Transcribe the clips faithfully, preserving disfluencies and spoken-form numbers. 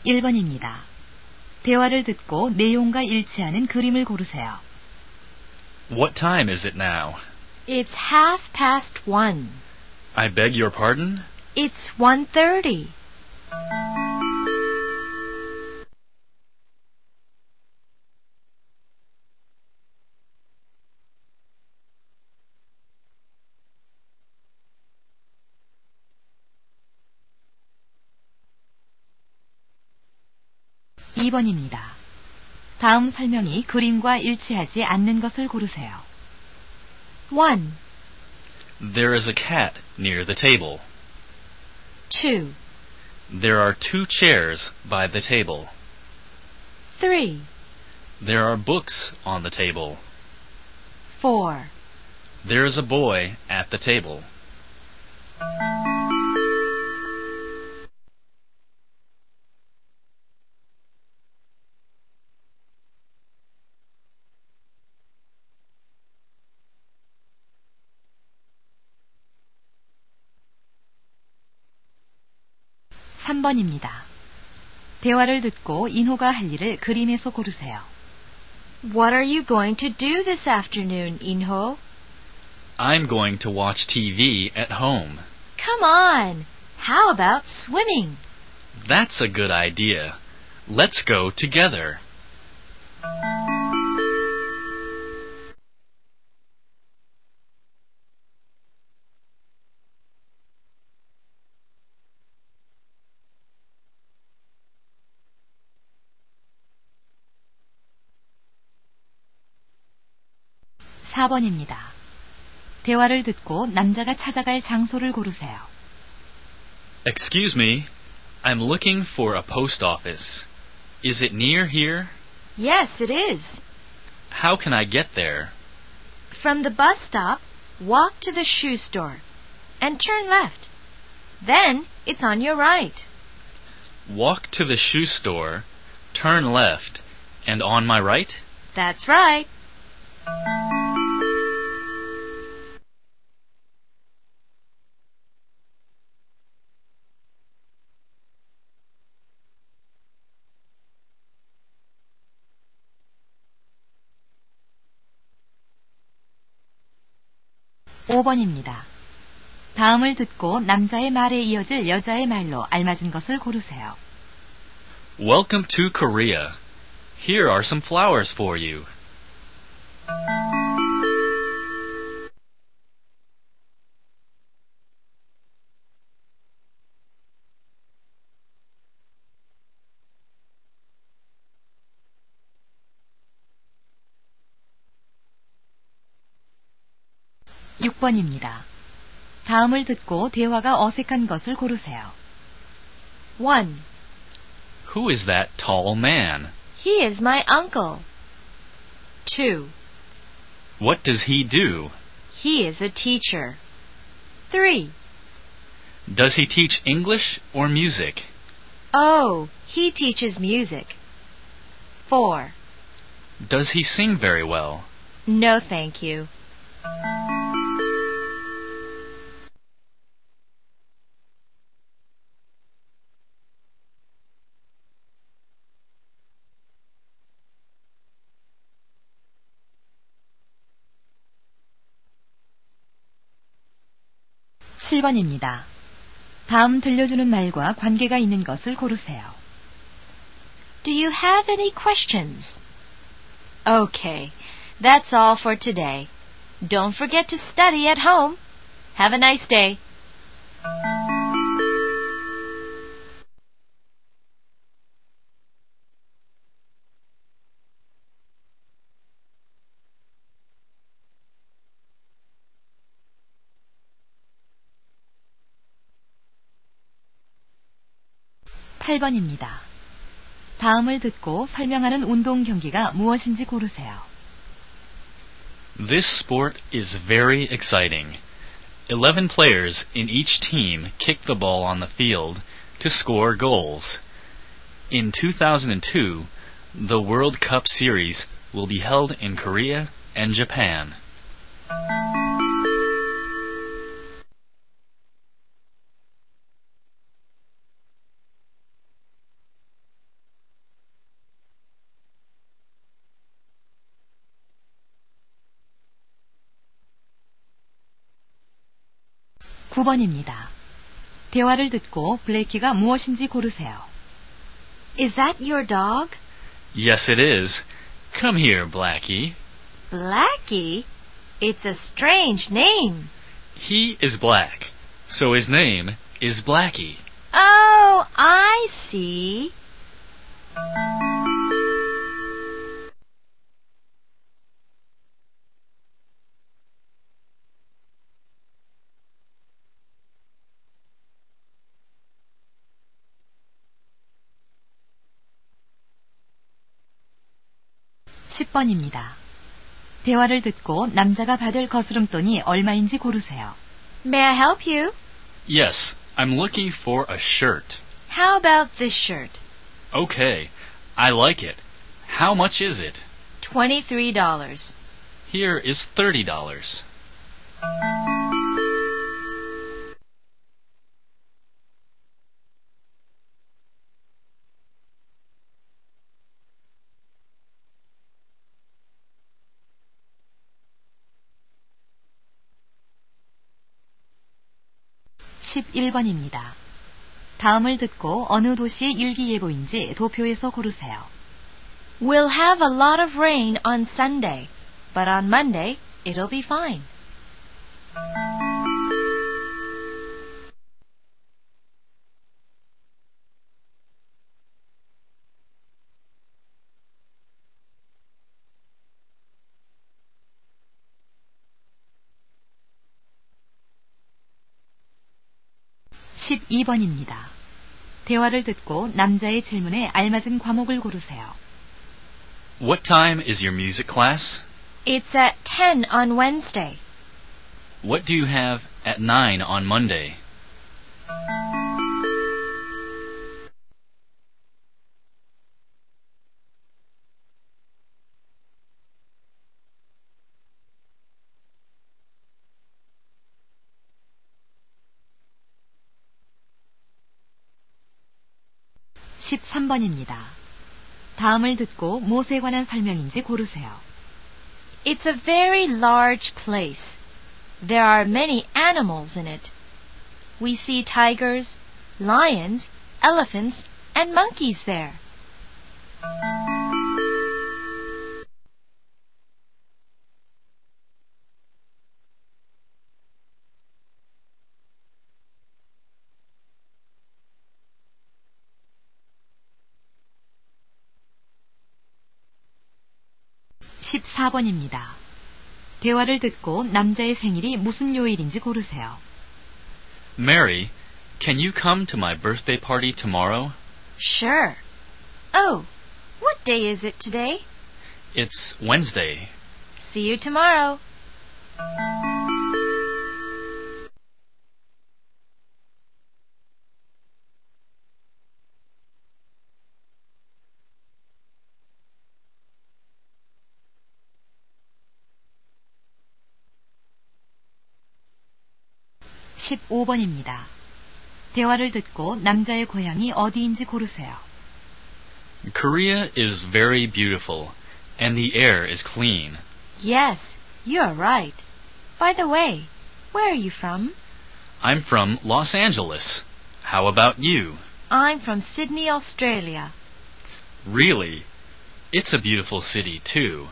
일 번입니다. 대화를 듣고 내용과 일치하는 그림을 고르세요. What time is it now? It's half past one. I beg your pardon? It's one thirty. 이 번입니다. 다음 설명이 그림과 일치하지 않는 것을 고르세요. One, There is a cat near the table. two, There are two chairs by the table. three, There are books on the table. four. There is a boy at the table. 삼 번입니다. 대화를 듣고 인호가 할 일을 그림에서 고르세요. What are you going to do this afternoon, Inho? I'm going to watch T V at home. Come on. How about swimming? That's a good idea. Let's go together. 사 번입니다. 대화를 듣고 남자가 찾아갈 장소를 고르세요. Excuse me. I'm looking for a post office. Is it near here? Yes, it is. How can I get there? From the bus stop, walk to the shoe store and turn left. Then it's on your right. Walk to the shoe store, turn left, and on my right? That's right. 오 번입니다. 다음을 듣고 남자의 말에 이어질 여자의 말로 알맞은 것을 고르세요. Welcome to Korea. Here are some flowers for you. 육 번입니다. 다음을 듣고 대화가 어색한 것을 고르세요. One, Who is that tall man? he is my uncle. Two, What does he do? he is a teacher. Three, Does he teach English or music? oh, he teaches music. Four, Does he sing very well? no thank you. 칠 번입니다. 다음 들려주는 말과 관계가 있는 것을 고르세요. Do you have any questions? Okay, that's all for today. Don't forget to study at home. Have a nice day. 팔 번입니다. 다음을 듣고 설명하는 운동 경기가 무엇인지 고르세요. This sport is very exciting. Eleven players in each team kick the ball on the field to score goals. In two thousand two, the World Cup Series will be held in Korea and Japan. 구 번입니다. 대화를 듣고 블레이키가 무엇인지 고르세요. Is that your dog? Yes, it is. Come here, Blackie. Blackie? It's a strange name. He is black, so his name is Blackie. Oh, I see. 십 번입니다. 대화를 듣고 남자가 받을 거스름돈이 얼마인지 고르세요. May I help you? Yes, I'm looking for a shirt. How about this shirt? Okay, I like it. How much is it? twenty-three dollars. Here is thirty dollars. 십일 번입니다. 다음을 듣고 어느 도시의 일기예보인지 도표에서 고르세요. We'll have a lot of rain on Sunday, but on Monday it'll be fine. 십이 번입니다. 대화를 듣고 남자의 질문에 알맞은 과목을 고르세요. What time is your music class? It's at ten on Wednesday. What do you have at nine on Monday? 십삼 번입니다. 다음을 듣고 무엇에 관한 설명인지 고르세요. It's a very large place. There are many animals in it. We see tigers, lions, elephants, and monkeys there. 십사 번입니다. 대화를 듣고 남자의 생일이 무슨 요일인지 고르세요. Mary, can you come to my birthday party tomorrow? Sure. Oh, what day is it today? It's Wednesday. See you tomorrow. 십오 번입니다. 대화를 듣고 남자의 고향이 어디인지 고르세요. Korea is very beautiful, and the air is clean. Yes, you're right. By the way, where are you from? I'm from Los Angeles. How about you? I'm from Sydney, Australia. Really? It's a beautiful city, too.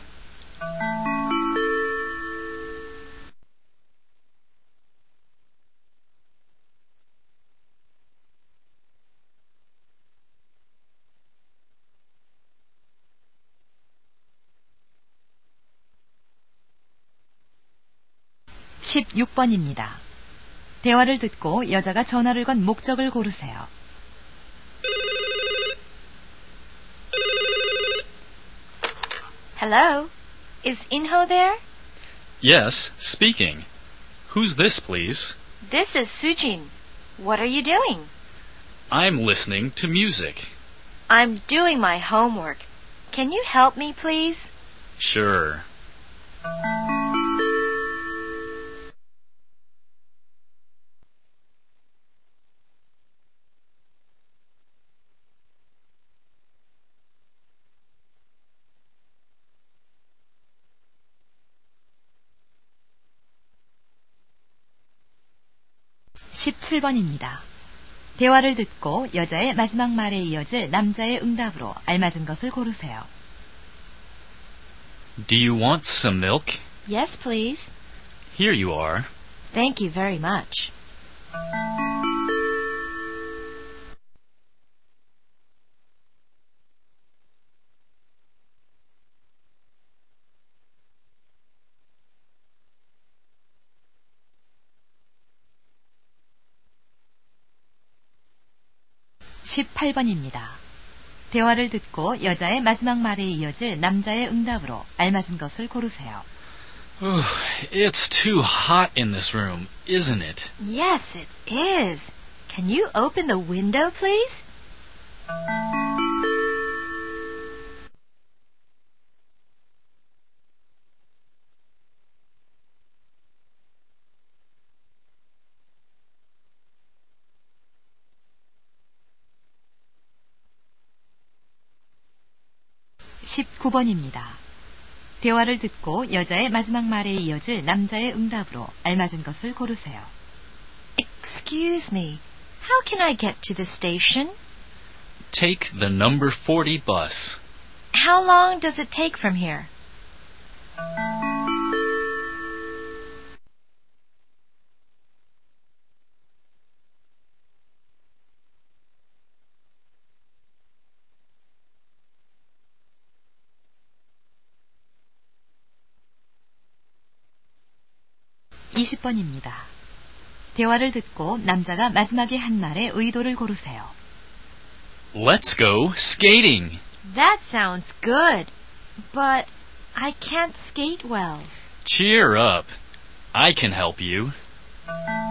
십육 번입니다. 대화를 듣고 여자가 전화를 건 목적을 고르세요. Hello? Is Inho there? Yes, speaking. Who's this, please? This is Sujin. What are you doing? I'm listening to music. I'm doing my homework. Can you help me, please? Sure. 십칠 번입니다. 대화를 듣고 여자의 마지막 말에 이어질 남자의 응답으로 알맞은 것을 고르세요. Do you want some milk? Yes, please. Here you are. Thank you very much. 십팔 번입니다. 대화를 듣고 여자의 마지막 말에 이어질 남자의 응답으로 알맞은 것을 고르세요. Oh, it's too hot in this room, isn't it? Yes, it is. Can you open the window, please? 십구 번입니다. 대화를 듣고 여자의 마지막 말에 이어질 남자의 응답으로 알맞은 것을 고르세요. Excuse me. How can I get to the station? Take the number forty bus. How long does it take from here? 이십 번입니다. 대화를 듣고 남자가 마지막에 한 말의 의도를 고르세요. Let's go skating. That sounds good. But I can't skate well. Cheer up. I can help you.